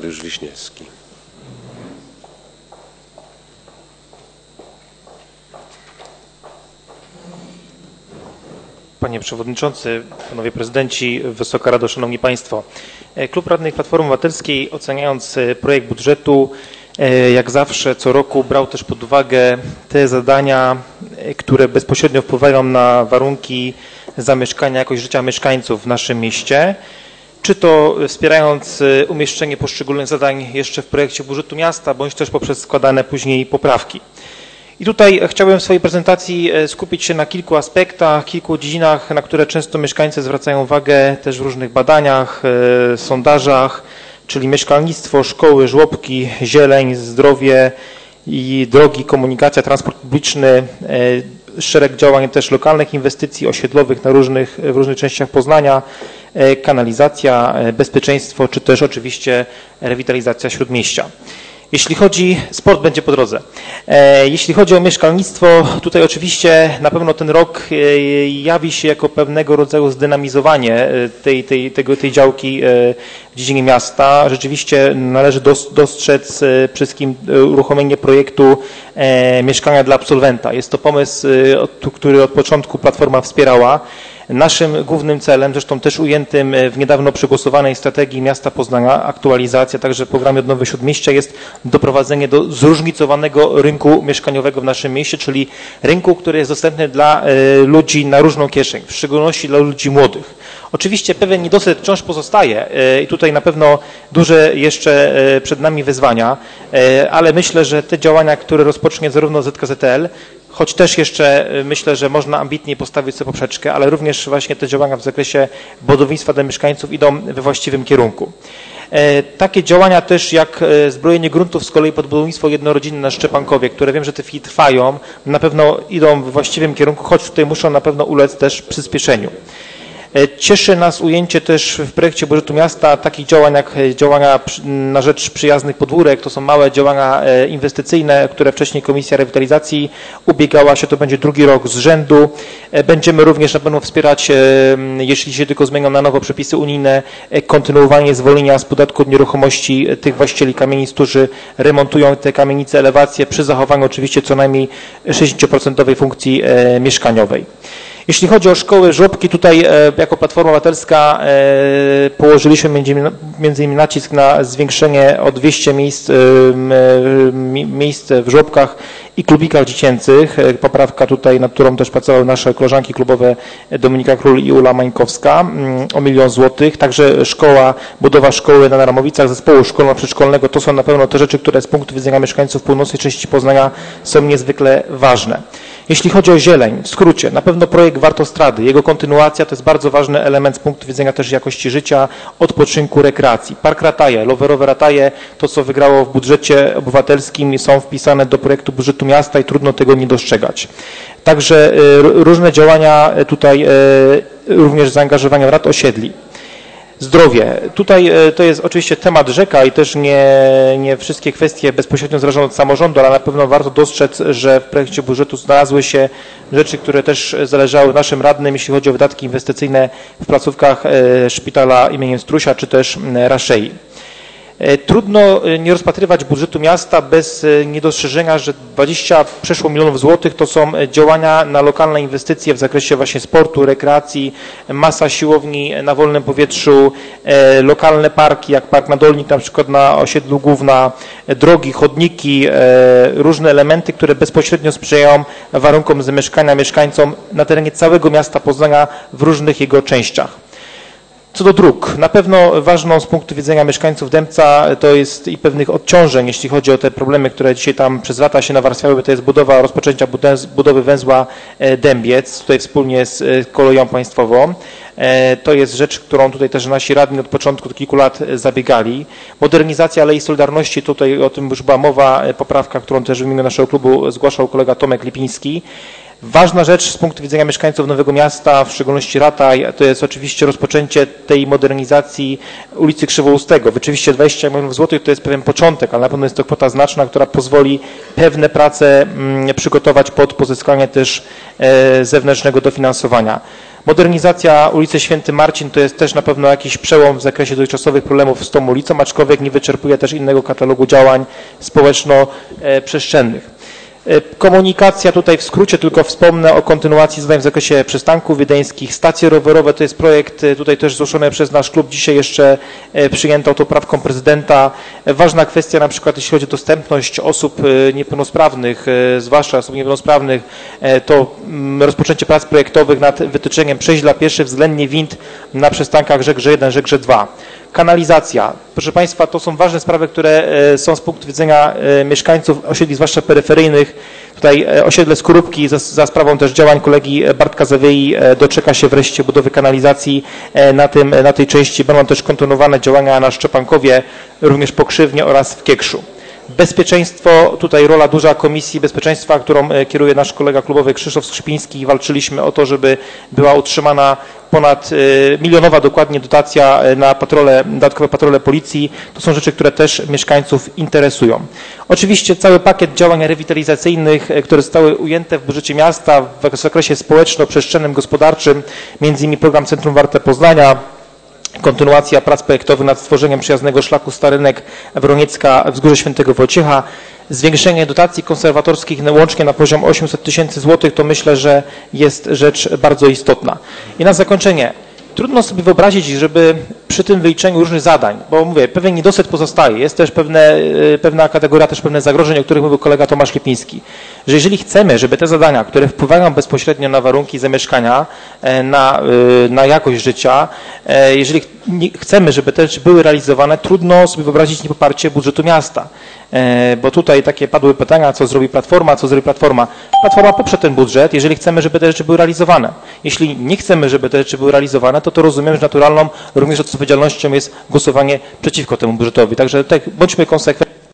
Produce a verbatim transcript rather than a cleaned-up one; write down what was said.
Mariusz Wiśniewski. Panie Przewodniczący, Panowie Prezydenci, Wysoka Rado, Szanowni Państwo. Klub Radnych Platformy Obywatelskiej, oceniając projekt budżetu, jak zawsze co roku brał też pod uwagę te zadania, które bezpośrednio wpływają na warunki zamieszkania, jakość życia mieszkańców w naszym mieście, czy to wspierając umieszczenie poszczególnych zadań jeszcze w projekcie budżetu miasta, bądź też poprzez składane później poprawki. I tutaj chciałbym w swojej prezentacji skupić się na kilku aspektach, kilku dziedzinach, na które często mieszkańcy zwracają uwagę też w różnych badaniach, sondażach, czyli mieszkalnictwo, szkoły, żłobki, zieleń, zdrowie i drogi, komunikacja, transport publiczny, szereg działań też lokalnych inwestycji osiedlowych na różnych, w różnych częściach Poznania, kanalizacja, bezpieczeństwo, czy też oczywiście rewitalizacja śródmieścia. Jeśli chodzi, sport będzie po drodze. Jeśli chodzi o mieszkalnictwo, tutaj oczywiście na pewno ten rok jawi się jako pewnego rodzaju zdynamizowanie tej, tej, tego, tej działki w dziedzinie miasta. Rzeczywiście należy dostrzec przede wszystkim uruchomienie projektu mieszkania dla absolwenta. Jest to pomysł, który od początku Platforma wspierała. Naszym głównym celem, zresztą też ujętym w niedawno przegłosowanej strategii miasta Poznania, aktualizacja także w programie Odnowy Śródmieścia, jest doprowadzenie do zróżnicowanego rynku mieszkaniowego w naszym mieście, czyli rynku, który jest dostępny dla ludzi na różną kieszeń, w szczególności dla ludzi młodych. Oczywiście pewien niedosyt wciąż pozostaje i tutaj na pewno duże jeszcze przed nami wyzwania, ale myślę, że te działania, które rozpocznie zarówno Z K Z L, choć też jeszcze myślę, że można ambitnie postawić sobie poprzeczkę, ale również właśnie te działania w zakresie budownictwa dla mieszkańców idą we właściwym kierunku. Takie działania też jak zbrojenie gruntów z kolei pod budownictwo jednorodzinne na Szczepankowie, które wiem, że te chwili trwają, na pewno idą we właściwym kierunku, choć tutaj muszą na pewno ulec też przyspieszeniu. Cieszy nas ujęcie też w projekcie budżetu miasta takich działań jak działania na rzecz przyjaznych podwórek. To są małe działania inwestycyjne, które wcześniej Komisja Rewitalizacji ubiegała się, to będzie drugi rok z rzędu. Będziemy również na pewno wspierać, jeśli się tylko zmienią na nowo przepisy unijne, kontynuowanie zwolnienia z podatku od nieruchomości tych właścicieli kamienic, którzy remontują te kamienice, elewacje, przy zachowaniu oczywiście co najmniej sześćdziesięcioprocentowej funkcji mieszkaniowej. Jeśli chodzi o szkoły, żłobki, tutaj jako Platforma Obywatelska położyliśmy między innymi nacisk na zwiększenie o dwieście miejsc, miejsc w żłobkach i klubikach dziecięcych. Poprawka tutaj, nad którą też pracowały nasze koleżanki klubowe Dominika Król i Ula Mańkowska o milion złotych. Także szkoła, budowa szkoły na Naramowicach, zespołu szkolno-przedszkolnego, to są na pewno te rzeczy, które z punktu widzenia mieszkańców północnej części Poznania są niezwykle ważne. Jeśli chodzi o zieleń, w skrócie, na pewno projekt Wartostrady, jego kontynuacja to jest bardzo ważny element z punktu widzenia też jakości życia, odpoczynku, rekreacji. Park Rataje, rowerowe Rataje, to co wygrało w budżecie obywatelskim, są wpisane do projektu budżetu miasta i trudno tego nie dostrzegać. Także różne działania tutaj, również zaangażowania rad osiedli. Zdrowie. Tutaj to jest oczywiście temat rzeka i też nie, nie wszystkie kwestie bezpośrednio zależą od samorządu, ale na pewno warto dostrzec, że w projekcie budżetu znalazły się rzeczy, które też zależały naszym radnym, jeśli chodzi o wydatki inwestycyjne w placówkach szpitala imieniem Strusia czy też Raszei. Trudno nie rozpatrywać budżetu miasta bez niedostrzeżenia, że dwadzieścia przeszło milionów złotych to są działania na lokalne inwestycje w zakresie właśnie sportu, rekreacji, masa siłowni na wolnym powietrzu, lokalne parki, jak Park Nadolnik na przykład na osiedlu Główna, drogi, chodniki, różne elementy, które bezpośrednio sprzyjają warunkom zamieszkania mieszkańcom na terenie całego miasta Poznania w różnych jego częściach. Co do dróg, na pewno ważną z punktu widzenia mieszkańców Dębca to jest i pewnych odciążeń, jeśli chodzi o te problemy, które dzisiaj tam przez lata się nawarstwiały, to jest budowa, rozpoczęcia budowy węzła Dębiec, tutaj wspólnie z koleją państwową. To jest rzecz, którą tutaj też nasi radni od początku, od kilku lat zabiegali. Modernizacja Alei Solidarności, tutaj o tym już była mowa, poprawka, którą też w imieniu naszego klubu zgłaszał kolega Tomek Lipiński. Ważna rzecz z punktu widzenia mieszkańców Nowego Miasta, w szczególności Rataj, to jest oczywiście rozpoczęcie tej modernizacji ulicy Krzywoustego. Oczywiście dwadzieścia milionów złotych to jest pewien początek, ale na pewno jest to kwota znaczna, która pozwoli pewne prace mm, przygotować pod pozyskanie też e, zewnętrznego dofinansowania. Modernizacja ulicy Święty Marcin to jest też na pewno jakiś przełom w zakresie dotychczasowych problemów z tą ulicą, aczkolwiek nie wyczerpuje też innego katalogu działań społeczno-przestrzennych. Komunikacja, tutaj w skrócie tylko wspomnę o kontynuacji zadań w zakresie przystanków wiedeńskich. Stacje rowerowe to jest projekt tutaj też zgłoszony przez nasz klub, dzisiaj jeszcze przyjęto autoprawką prezydenta. Ważna kwestia na przykład jeśli chodzi o dostępność osób niepełnosprawnych, zwłaszcza osób niepełnosprawnych, to rozpoczęcie prac projektowych nad wytyczeniem przejść dla pieszych względnie wind na przystankach Żegrze jeden, Żegrze dwa. Kanalizacja. Proszę Państwa, to są ważne sprawy, które są z punktu widzenia mieszkańców osiedli, zwłaszcza peryferyjnych. Tutaj osiedle Skorupki za, za sprawą też działań kolegi Bartka Zawiei doczeka się wreszcie budowy kanalizacji na, tym, na tej części. Będą też kontynuowane działania na Szczepankowie, również Pokrzywnie oraz w Kiekszu. Bezpieczeństwo, tutaj rola duża Komisji Bezpieczeństwa, którą kieruje nasz kolega klubowy Krzysztof Skrzypiński. Walczyliśmy o to, żeby była utrzymana ponad milionowa dokładnie dotacja na patrole, dodatkowe patrole policji. To są rzeczy, które też mieszkańców interesują. Oczywiście cały pakiet działań rewitalizacyjnych, które zostały ujęte w budżecie miasta w zakresie społeczno-przestrzennym, gospodarczym, między innymi program Centrum Warte Poznania, kontynuacja prac projektowych nad stworzeniem przyjaznego szlaku Starynek-Wroniecka, Wzgórze Świętego Wojciecha, zwiększenie dotacji konserwatorskich łącznie na poziom osiemset tysięcy złotych, to myślę, że jest rzecz bardzo istotna. I na zakończenie, trudno sobie wyobrazić, żeby przy tym wyliczeniu różnych zadań, bo mówię, pewien niedosyt pozostaje, jest też pewne, pewna kategoria, też pewne zagrożeń, o których mówił kolega Tomasz Lipiński, że jeżeli chcemy, żeby te zadania, które wpływają bezpośrednio na warunki zamieszkania, na, na jakość życia, jeżeli chcemy, żeby te rzeczy były realizowane, trudno sobie wyobrazić niepoparcie budżetu miasta. Bo tutaj takie padły pytania, co zrobi Platforma, co zrobi Platforma. Platforma poprze ten budżet, jeżeli chcemy, żeby te rzeczy były realizowane. Jeśli nie chcemy, żeby te rzeczy były realizowane, to to rozumiem, że naturalną również odpowiedzialnością jest głosowanie przeciwko temu budżetowi. Także tutaj bądźmy konsekwentni.